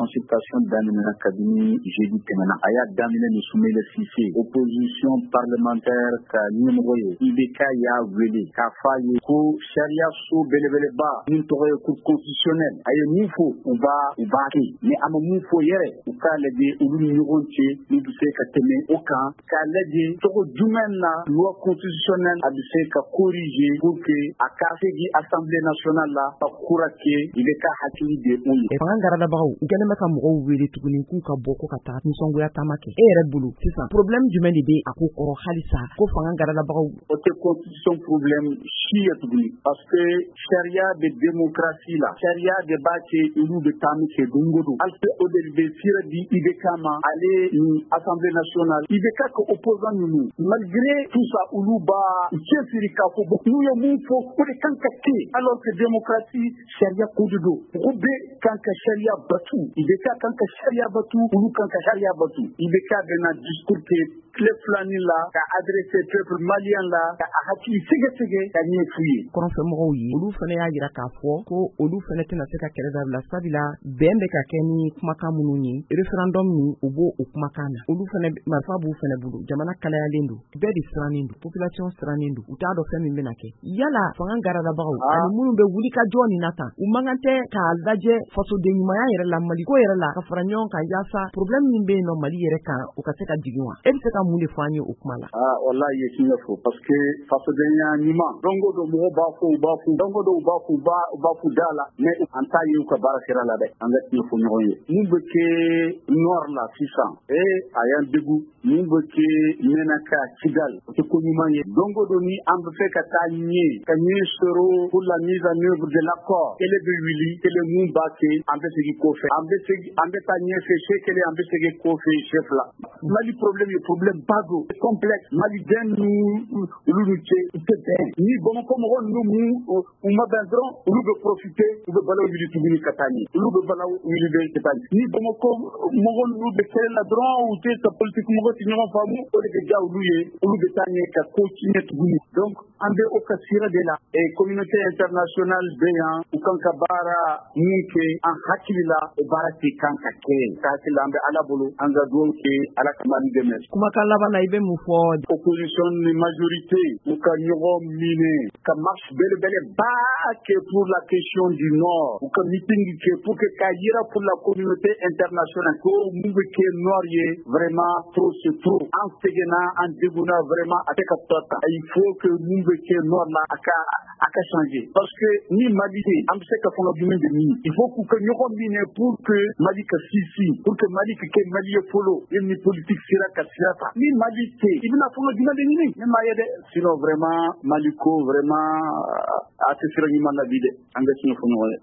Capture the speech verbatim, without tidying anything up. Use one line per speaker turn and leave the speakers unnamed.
consultation daminɛna kabini jeudi tɛmɛna a y'a daminɛ ni Soumaïla Cissé opposition parlementaire ka ɲɛmɔgɔ ye I B K y'a wele k'a fɔ a ye ko sariya so belebeleba min tɔgɔ ye cour constitutionnelle a ye mun fɔ u b'a u b'a kɛ ni a ma mun fɔ yɛrɛ u k'a lajɛ olu ni ɲɔgɔn cɛ n'u bɛ se ka tɛmɛ o kan k'a lajɛ cogo jumɛn na loi constitutionnelle a bɛ se ka corriger pour que a ka segin assemblée nationale la ka kura kɛ I B K hakili de o ye.
Fanga garadabagaw u kɛlen bɛ ka mɔgɔw wele tuguni k'u ka bɔ ko ka taa nisɔngoya taama kɛ. E yɛrɛ bolo sisan problème jumɛn de bɛ a ko kɔrɔ halisa ko fanga garadabagaw.
O tɛ constitution problème si ye tuguni parce que sariya de démocratie la sariya de b'a kɛ olu bɛ taama kɛ don o don. Hali o de bɛ sira di I B K ma ale ni assemblée nationale I B K ka opposant ninnu malgré tout ça olu b'a cɛsiri k'a fɔ n'u ye mun fɔ o de kan ka kɛ alors que démocratie sariya ko de don. Mɔgɔ bɛ kan ka sariya batu I B K kan ka sariya batu olu kan ka sariya batu. I B K bɛna discours kɛ tile filani la ka adressé peuple malien la ka a hakili sɛgɛsɛgɛ ka ɲɛ f'u ye.
Kɔrɔnfɛmɔgɔw ye olu fana y'a jira k'a fɔ ko olu fana tɛna se ka kɛlɛ dabila sabula bɛn bɛ ka kɛ ni kumakan minnu ye référendum min u b'o o kumakan na olu fana marifa b'u fana bolo jamana kalayalen don bɛɛ de sirannen don population sirannen don u t'a dɔn fɛn min bɛna kɛ yala fanga garadabagaw ani minnu bɛ wuli ka jɔ nin na tan u man kan tɛ k'a lajɛ fasoden ɲumanya yɛrɛ la Mali ko yɛrɛ la ka fara ɲɔgɔn kan yaasa problème min bɛ yen nɔ Mali yɛrɛ kan o ka se ka jigin wa e bɛ se ka mun de fɔ an ye o kuma la.
Ah wallahi ye tiɲɛ fɔ parce que fasodenya ɲuman don o don mɔgɔw b'a fɔ u b'a fɔ don o don u b'a fɔ u b'a u b'a fɔ da la mais an t'a ye u ka baara kɛra la dɛ an ka tiɲɛ fɔ ɲɔgɔn ye mun bɛ kɛ nord la sisan ee a y'an degun mun bɛ kɛ Menaka Kidal o tɛ ko ɲuman ye don o don ni an bɛ fɛ ka taa ɲɛ ka ɲɛ sɔrɔ pour la mise en œuvre de l'accord kele bɛ wuli kele mun b'a kɛ an bɛ segin kɔfɛ an bɛ segin an bɛ taa ɲɛfɛ se kele an bɛ segin kɔfɛ chef la Mali problème ye problème ba do complexe maliden nu olu ni cɛ u tɛ bɛn ni Bamakɔ mɔgɔ ninnu mun u ma bɛn dɔrɔn olu bɛ profiter u bɛ balaw wuli tuguni ka taa ɲɛ olu bɛ balaw wuli bɛ ka taa ɲɛ ni Bamakɔ mɔgɔ ninnu bɛ kɛlɛ la dɔrɔn u tɛ ka politique mɔgɔ tɛ ɲɔgɔn faamu o de bɛ diya olu ye olu bɛ taa ɲɛ ka ko tiɲɛ tuguni donc an bɛ o ka sira de la et communauté internationale bɛ yan u kan ka baara mun kɛ an hakili la o baara tɛ kan ka kɛ ka hakili la an bɛ Ala bolo an ka dugawu kɛ Ala ka Mali dɛmɛ.
Kumakan laban na i bɛ mun fɔ
opposition ni majorité u ka ɲɔgɔn minɛ ka marche belebele ba kɛ pour la question du nord u ka meeting kɛ pour que ka yira pour la communauté internationale ko mun bɛ kɛ nord ye vraiment trop c'est trop an sɛgɛnna an degunna vraiment a tɛ ka tɔ ta il faut que mun bɛ kɛ nord la a ka a ka changer parce que ni Mali ye an bɛ se ka fanga jumɛn de ɲini il faut k'u ka ɲɔgɔn minɛ pour que Mali ka sisi pour que Mali ka kɛ Mali ye fɔlɔ ni politique sera ka sira ta ni Mali tɛ i bɛna fanga jumɛn de ɲini ne m'a ye dɛ sinon vraiment Mali ko vraiment a tɛ sira ɲuman na bi dɛ an ka tiɲɛ fɔ ɲɔgɔn ye.